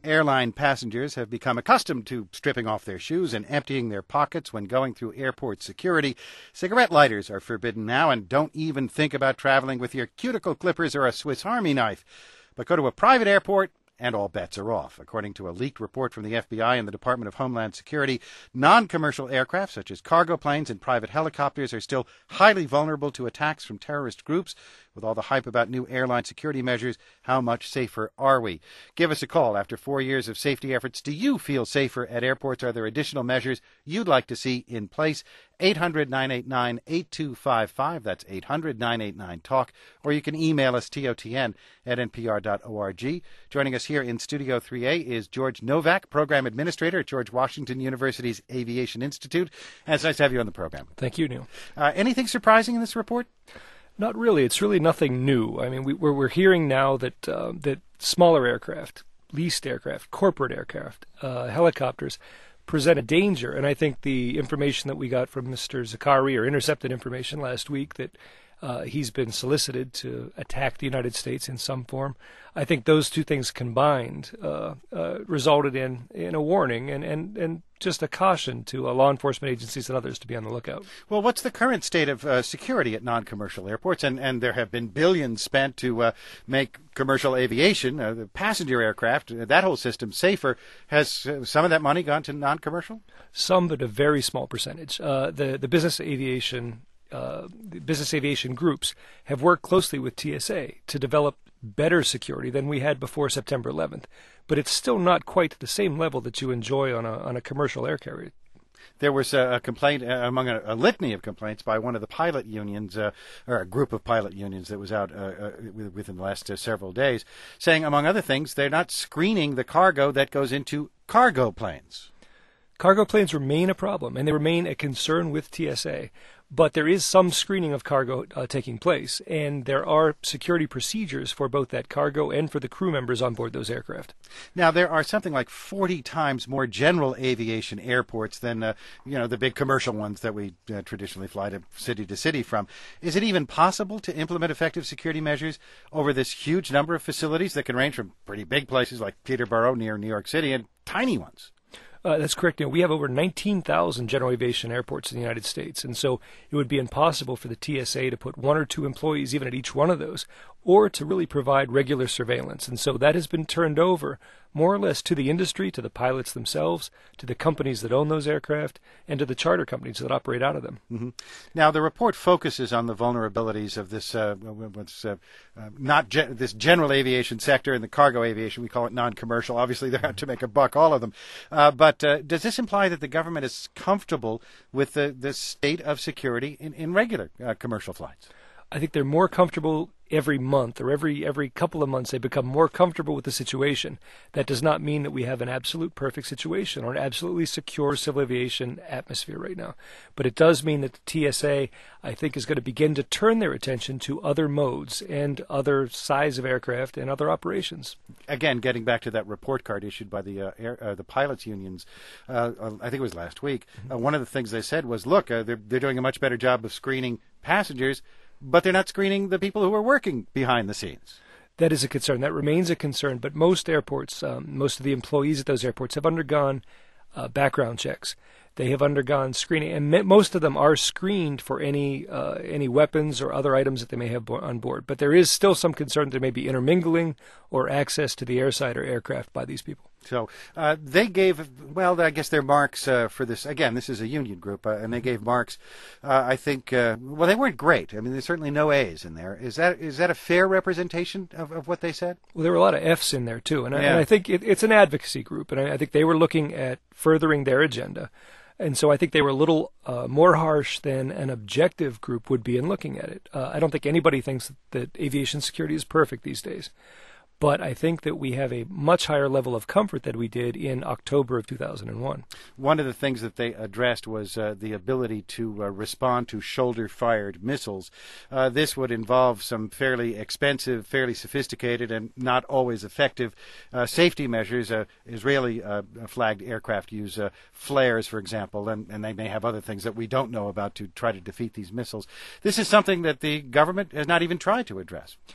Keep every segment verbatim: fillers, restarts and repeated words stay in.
Airline passengers have become accustomed to stripping off their shoes and emptying their pockets when going through airport security. Cigarette lighters are forbidden now, and don't even think about traveling with your cuticle clippers or a Swiss Army knife. But go to a private airport, and all bets are off. According to a leaked report from the F B I and the Department of Homeland Security, non-commercial aircraft such as cargo planes and private helicopters are still highly vulnerable to attacks from terrorist groups. With all the hype about new airline security measures, how much safer are we? Give us a call. After four years of safety efforts, do you feel safer at airports? Are there additional measures you'd like to see in place? eight hundred, nine eight nine, eight two five five. That's eight hundred, nine eight nine, talk. Or you can email us, T O T N at N P R dot org. Joining us here in Studio three A is George Novak, Program Administrator at George Washington University's Aviation Institute. And it's nice to have you on the program. Thank you, Neil. Uh, anything surprising in this report? Not really. It's really nothing new. I mean, we, we're, we're hearing now that uh, that smaller aircraft, leased aircraft, corporate aircraft, uh, helicopters present a danger. And I think the information that we got from Mister Zakari, or intercepted information last week, that uh, he's been solicited to attack the United States in some form, I think those two things combined uh, uh, resulted in, in a warning and, and, and just a caution to uh, law enforcement agencies and others to be on the lookout. Well, what's the current state of uh, security at non-commercial airports? And, and there have been billions spent to uh, make commercial aviation, uh, the passenger aircraft, uh, that whole system safer. Has uh, some of that money gone to non-commercial? Some, but a very small percentage. Uh, the, the business aviation uh, the business aviation groups have worked closely with T S A to develop better security than we had before September eleventh. But it's still not quite the same level that you enjoy on a on a commercial air carrier. There was a, a complaint uh, among a, a litany of complaints by one of the pilot unions, uh, or a group of pilot unions that was out uh, uh, within the last uh, several days, saying, among other things, they're not screening the cargo that goes into cargo planes. Cargo planes remain a problem, and they remain a concern with T S A. But there is some screening of cargo uh, taking place, and there are security procedures for both that cargo and for the crew members on board those aircraft. Now, there are something like forty times more general aviation airports than uh, you know the big commercial ones that we uh, traditionally fly to city to city from. Is it even possible to implement effective security measures over this huge number of facilities that can range from pretty big places like Peterborough near New York City and tiny ones? Uh, that's correct. You know, we have over nineteen thousand general aviation airports in the United States, and so it would be impossible for the T S A to put one or two employees even at each one of those, or to really provide regular surveillance. And so that has been turned over more or less to the industry, to the pilots themselves, to the companies that own those aircraft, and to the charter companies that operate out of them. Mm-hmm. Now, the report focuses on the vulnerabilities of this, uh, what's uh, uh, not ge- this general aviation sector and the cargo aviation. We call it non-commercial. Obviously, they're out to make a buck, all of them. Uh, but uh, does this imply that the government is comfortable with the, the state of security in, in regular uh, commercial flights? I think they're more comfortable every month or every every couple of months. They become more comfortable with the situation. That does not mean that we have an absolute perfect situation or an absolutely secure civil aviation atmosphere right now. But it does mean that the T S A, I think, is going to begin to turn their attention to other modes and other size of aircraft and other operations. Again, getting back to that report card issued by the uh, air, uh, the pilots unions, uh, I think it was last week, mm-hmm. uh, one of the things they said was, look, uh, they're, they're doing a much better job of screening passengers, but they're not screening the people who are working behind the scenes. That is a concern. That remains a concern. But most airports, um, most of the employees at those airports have undergone uh, background checks. They have undergone screening, and me- most of them are screened for any uh, any weapons or other items that they may have bo- on board. But there is still some concern that there may be intermingling or access to the airside or aircraft by these people. So uh, they gave, well, I guess their marks uh, for this, again, this is a union group, uh, and they gave marks, uh, I think, uh, well, they weren't great. I mean, there's certainly no A's in there. Is that is that a fair representation of, of what they said? Well, there were a lot of F's in there, too. And, yeah. I, and I think it, it's an advocacy group, and I, I think they were looking at furthering their agenda. And so I think they were a little uh, more harsh than an objective group would be in looking at it. Uh, I don't think anybody thinks that aviation security is perfect these days. But I think that we have a much higher level of comfort than we did in October of two thousand one. One of the things that they addressed was uh, the ability to uh, respond to shoulder-fired missiles. Uh, this would involve some fairly expensive, fairly sophisticated, and not always effective uh, safety measures. Uh, Israeli uh, flagged aircraft use uh, flares, for example, and, and they may have other things that we don't know about to try to defeat these missiles. This is something that the government has not even tried to address.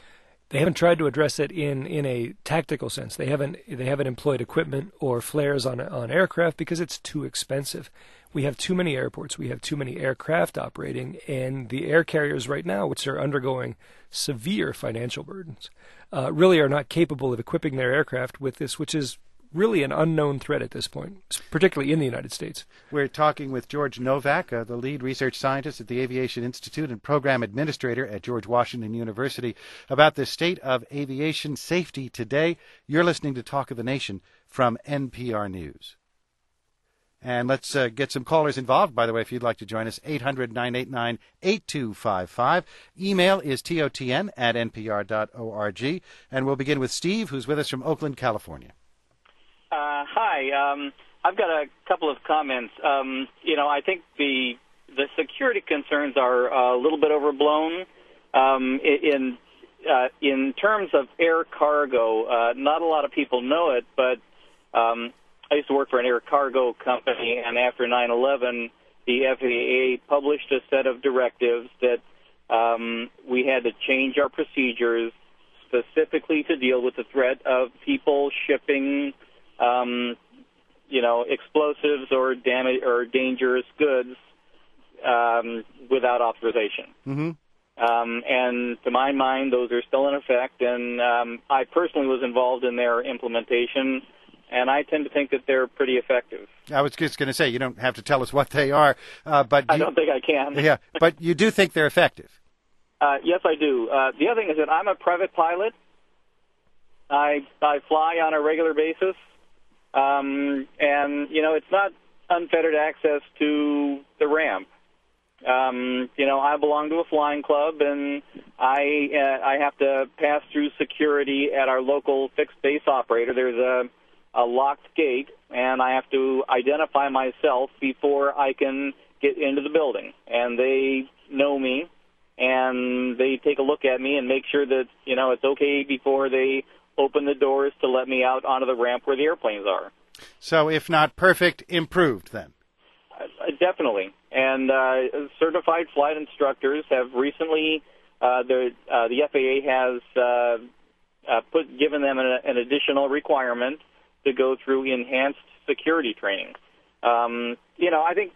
They haven't tried to address it in, in a tactical sense. They haven't they haven't employed equipment or flares on on aircraft because it's too expensive. We have too many airports. We have too many aircraft operating, and the air carriers right now, which are undergoing severe financial burdens, uh, really are not capable of equipping their aircraft with this, which is really an unknown threat at this point, particularly in the United States. We're talking with George Novak, uh, the lead research scientist at the Aviation Institute and program administrator at George Washington University, about the state of aviation safety today. You're listening to Talk of the Nation from N P R News. And let's uh, get some callers involved, by the way, if you'd like to join us, eight hundred, nine eight nine, eight two five five. Email is T O T N at N P R dot org. And we'll begin with Steve, who's with us from Oakland, California. Uh, hi. Um, I've got a couple of comments. Um, you know, I think the the security concerns are a little bit overblown. Um, in uh, in terms of air cargo, uh, not a lot of people know it, but um, I used to work for an air cargo company, and after nine eleven, the F A A published a set of directives that um, we had to change our procedures specifically to deal with the threat of people shipping Um, you know, explosives or damage or dangerous goods um, without authorization. Mm-hmm. Um, and to my mind, those are still in effect. And um, I personally was involved in their implementation, and I tend to think that they're pretty effective. I was just going to say, you don't have to tell us what they are, uh, but I you, don't think I can. Yeah, but you do think they're effective. Uh, yes, I do. Uh, the other thing is that I'm a private pilot. I I fly on a regular basis. Um, and, you know, it's not unfettered access to the ramp. Um, you know, I belong to a flying club, and I uh, I have to pass through security at our local fixed base operator. There's a, a locked gate, and I have to identify myself before I can get into the building. And they know me, and they take a look at me and make sure that, you know, it's okay before they open the doors to let me out onto the ramp where the airplanes are. So if not perfect, improved then? Uh, definitely. And uh, certified flight instructors have recently, uh, the, uh, the F A A has uh, uh, put given them an, an additional requirement to go through enhanced security training. Um, you know, I think,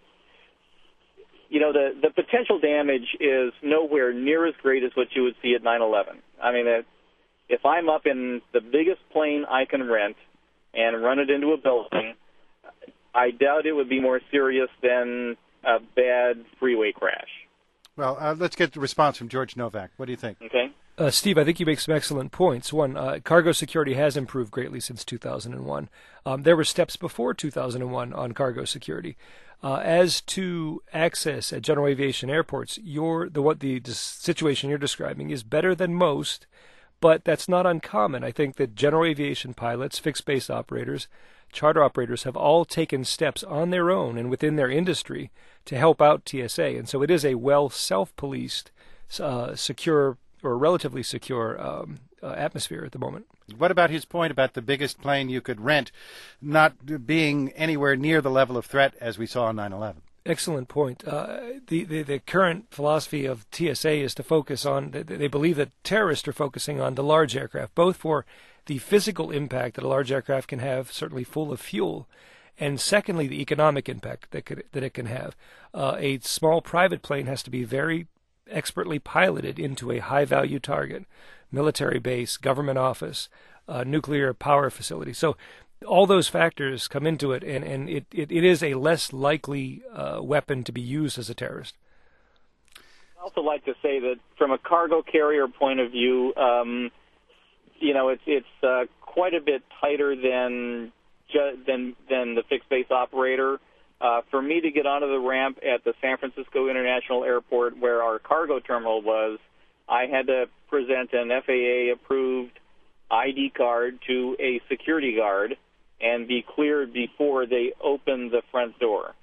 you know, the, the potential damage is nowhere near as great as what you would see at nine eleven. I mean, it, if I'm up in the biggest plane I can rent and run it into a building, I doubt it would be more serious than a bad freeway crash. Well, uh, let's get the response from George Novak. What do you think? Okay. Uh, Steve, I think you make some excellent points. One, uh, cargo security has improved greatly since two thousand one. Um, there were steps before two thousand one on cargo security. Uh, as to access at general aviation airports, your the what the, the situation you're describing is better than most, but that's not uncommon. I think that general aviation pilots, fixed-base operators, charter operators have all taken steps on their own and within their industry to help out T S A. And so it is a well self-policed, uh, secure, or relatively secure um, uh, atmosphere at the moment. What about his point about the biggest plane you could rent not being anywhere near the level of threat as we saw on nine eleven? Excellent point. Uh, the, the the current philosophy of T S A is to focus on, they, they believe that terrorists are focusing on the large aircraft, both for the physical impact that a large aircraft can have, certainly full of fuel, and secondly, the economic impact that could, that it can have. Uh, a small private plane has to be very expertly piloted into a high-value target, military base, government office, uh, nuclear power facility. So all those factors come into it, and, and it, it, it is a less likely uh, weapon to be used as a terrorist. I'd also like to say that from a cargo carrier point of view, um, you know, it's it's uh, quite a bit tighter than ju- than than the fixed base operator. Uh, for me to get onto the ramp at the San Francisco International Airport, where our cargo terminal was, I had to present an F A A-approved I D card to a security guard and be cleared before they opened the front door.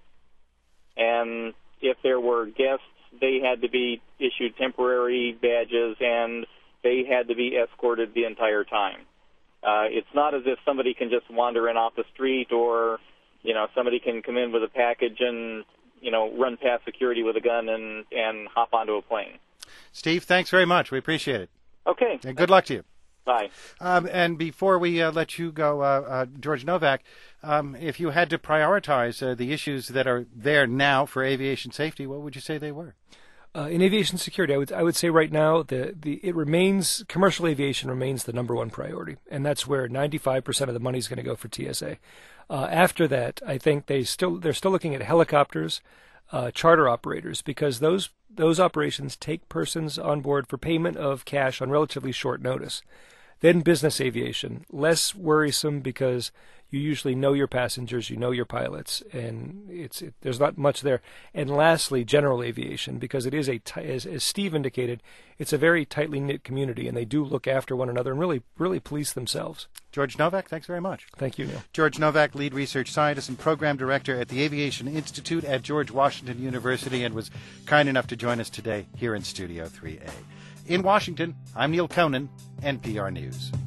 And if there were guests, they had to be issued temporary badges, and they had to be escorted the entire time. Uh, it's not as if somebody can just wander in off the street, or, you know, somebody can come in with a package and, you know, run past security with a gun and, and hop onto a plane. Steve, thanks very much. We appreciate it. Okay. And good luck to you. Bye. Um, and before we uh, let you go, uh, uh, George Novak, um, if you had to prioritize uh, the issues that are there now for aviation safety, what would you say they were? Uh, in aviation security, I would I would say right now the, the it remains commercial aviation remains the number one priority, and that's where ninety-five percent of the money is going to go for T S A. Uh, after that, I think they still they're still looking at helicopters, uh, charter operators, because those those operations take persons on board for payment of cash on relatively short notice. Then business aviation, less worrisome because you usually know your passengers, you know your pilots, and it's it, there's not much there. And lastly, general aviation, because it is a t- as, as Steve indicated, it's a very tightly knit community, and they do look after one another and really really police themselves. George Novak, thanks very much. Thank you, Neil. George Novak, lead research scientist and program director at the Aviation Institute at George Washington University, and was kind enough to join us today here in Studio three A. In Washington, I'm Neil Conan, N P R News.